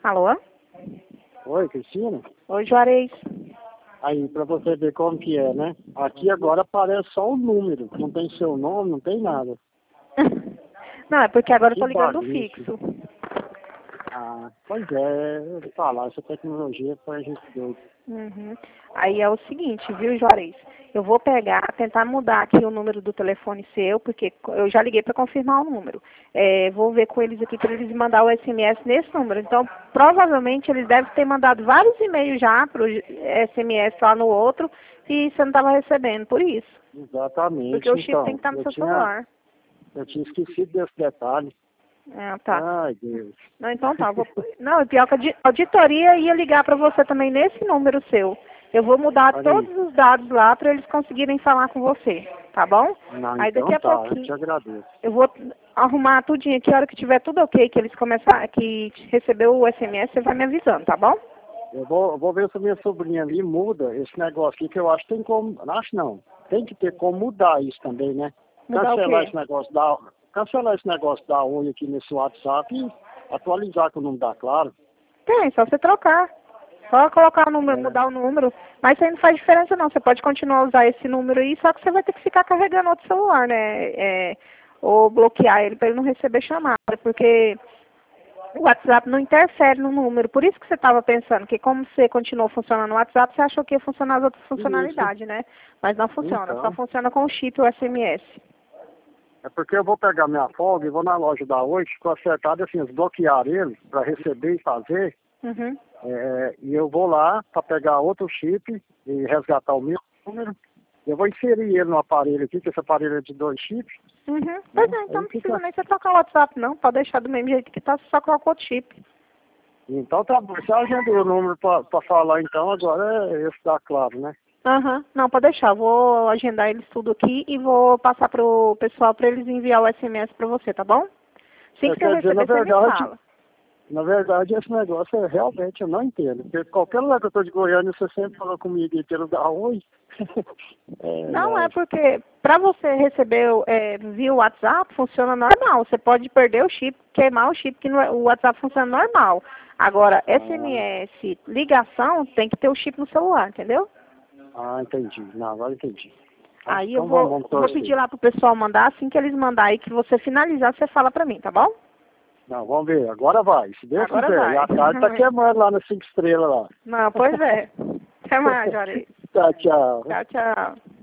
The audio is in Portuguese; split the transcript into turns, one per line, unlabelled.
Alô?
Oi, Cristina?
Oi, Juarez.
Aí, pra você ver como que é, né? Aqui agora aparece só o número, não tem seu nome, não tem nada.
Não, é porque agora eu
Que
tô ligando o
bagunça.
fixo.
Ah, pois é, eu vou falar, essa tecnologia põe a gente doido.
Uhum. Aí é o seguinte, viu, Juarez? Eu vou tentar mudar aqui o número do telefone seu, porque eu já liguei para confirmar o número. Vou ver com eles aqui para eles mandar o SMS nesse número. Então, provavelmente eles devem ter mandado vários e-mails já para o SMS lá no outro e você não estava recebendo, por isso.
Exatamente,
Porque o chip
então,
tem que estar no seu celular.
eu tinha esquecido desse detalhe.
Ah, tá.
Ai, Deus.
Não, então tá. Não, pior que a auditoria ia ligar para você também nesse número seu. Eu vou mudar
Olha aí.
todos os dados lá para eles conseguirem falar com você, tá bom?
Não,
Aí daqui
então
a
tá, eu
pouquinho
te agradeço.
eu vou arrumar tudinho aqui, a hora que tiver tudo ok, que eles começar, que recebeu o SMS, você vai me avisando, tá bom?
Eu vou ver se a minha sobrinha ali muda esse negócio aqui, que eu acho que tem como, acho não, tem que ter como mudar isso também, né?
Mudar o
Cancelar
quê?
esse negócio da Oi aqui nesse WhatsApp e atualizar com o nome da Claro.
Tem, só você trocar. Só colocar o número,
É,
mudar o número. Mas isso aí não faz diferença não. Você pode continuar a usar esse número aí, só que você vai ter que ficar carregando outro celular, né? Ou bloquear ele para ele não receber chamada. Porque o WhatsApp não interfere no número. Por isso que você estava pensando que como você continuou funcionando no WhatsApp, você achou que ia funcionar as outras
isso.
funcionalidades, né? Mas não funciona. Só
Então,
funciona com o chip e o SMS.
é porque eu vou pegar minha folga e vou na loja da Oi, que ficou acertado assim, desbloquear ele para receber e fazer.
Uhum.
E eu vou lá para pegar outro chip e resgatar o meu número. Eu vou inserir ele no aparelho aqui, que esse aparelho é de 2 chips.
Uhum.
Né?
Pois é, então
Aí
não precisa
fica.
nem você trocar o WhatsApp, não. Pode deixar do mesmo jeito que tá, você só coloca outro chip.
Então tá bom. Você agendou o número para falar então, agora é esse da Claro, né?
Aham. Não, pode deixar. Vou agendar eles tudo aqui e vou passar pro pessoal para eles enviar o SMS para você, tá bom? Assim que você
Quer dizer,
receber, você me fala.
na verdade, esse negócio realmente eu não entendo. Porque qualquer lugar que eu tô de Goiânia, você sempre falou comigo e quero dar oi.
Não, é porque para você receber via WhatsApp funciona normal. Você pode perder o chip, queimar o chip, que o WhatsApp funciona normal. Agora, SMS, ligação, tem que ter o chip no celular, entendeu?
Entendi. Não, agora entendi. Tá?
Aí eu
Então vamos
vou
torcer.
pedir lá pro pessoal mandar, assim que eles mandarem, que você finalizar, você fala pra mim, tá bom?
Não, vamos ver. Agora vai, se Deus
Agora
quiser. E
vai.
a tarde tá queimando lá nas 5 estrelas lá.
Não, pois é. Até mais, Juarez.
Tchau, tchau.
Tchau, tchau.